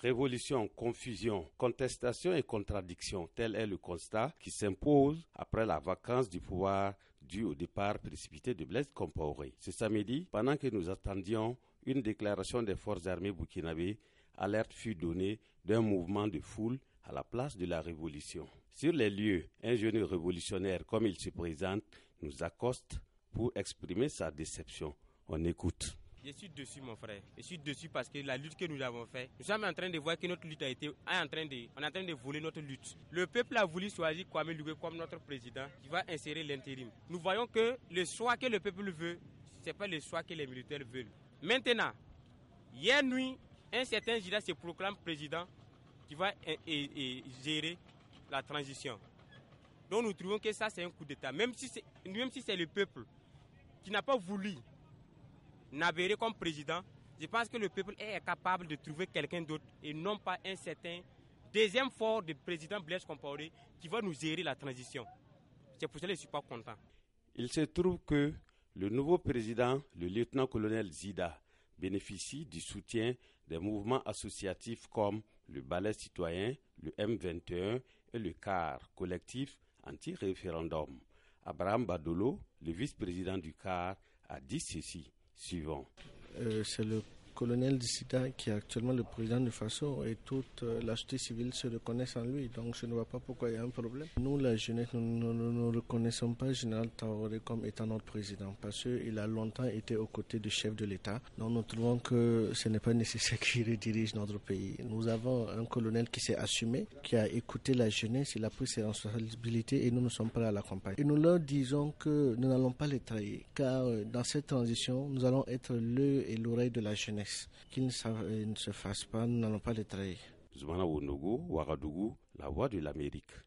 Révolution, confusion, contestation et contradiction, tel est le constat qui s'impose après la vacance du pouvoir due au départ précipité de Blaise Compaoré. Ce samedi, pendant que nous attendions une déclaration des forces armées burkinabées, alerte fut donnée d'un mouvement de foule à la place de la révolution. Sur les lieux, un jeune révolutionnaire, comme il se présente, nous accoste pour exprimer sa déception. On écoute. Je suis dessus, mon frère. Je suis dessus parce que la lutte que nous avons faite, nous sommes en train de voir que notre lutte on est en train de voler notre lutte. Le peuple a voulu choisir Kwame Loubé comme notre président qui va insérer l'intérim. Nous voyons que le choix que le peuple veut, ce n'est pas le choix que les militaires veulent. Maintenant, hier nuit, un certain Jida se proclame président qui va gérer la transition. Donc nous trouvons que ça c'est un coup d'État. Même si c'est le peuple qui n'a pas voulu Naberé comme président, je pense que le peuple est capable de trouver quelqu'un d'autre et non pas un certain deuxième fort de président Blaise Compaoré qui va nous gérer la transition. C'est pour ça que je ne suis pas content. Il se trouve que le nouveau président, le lieutenant-colonel Zida, bénéficie du soutien des mouvements associatifs comme le Balai citoyen, le M21 et le CAR, collectif anti-référendum. Abraham Badolo, le vice-président du CAR, a dit ceci. Suivant. C'est le colonel Zida qui est actuellement le président de Faso et toute la société civile se reconnaît en lui. Donc je ne vois pas pourquoi il y a un problème. Nous, la jeunesse, nous ne reconnaissons pas le général Traoré comme étant notre président parce qu'il a longtemps été aux côtés du chef de l'État. Donc nous trouvons que ce n'est pas nécessaire qu'il redirige notre pays. Nous avons un colonel qui s'est assumé, qui a écouté la jeunesse, il a pris ses responsabilités et nous sommes prêts à l'accompagner. Et nous leur disons que nous n'allons pas les trahir car dans cette transition, nous allons être l'œil et l'oreille de la jeunesse. Qu'ils ne se fassent pas, nous n'allons pas les trahir. Zoumana Wonogo, Ouagadougou, la voix de l'Amérique.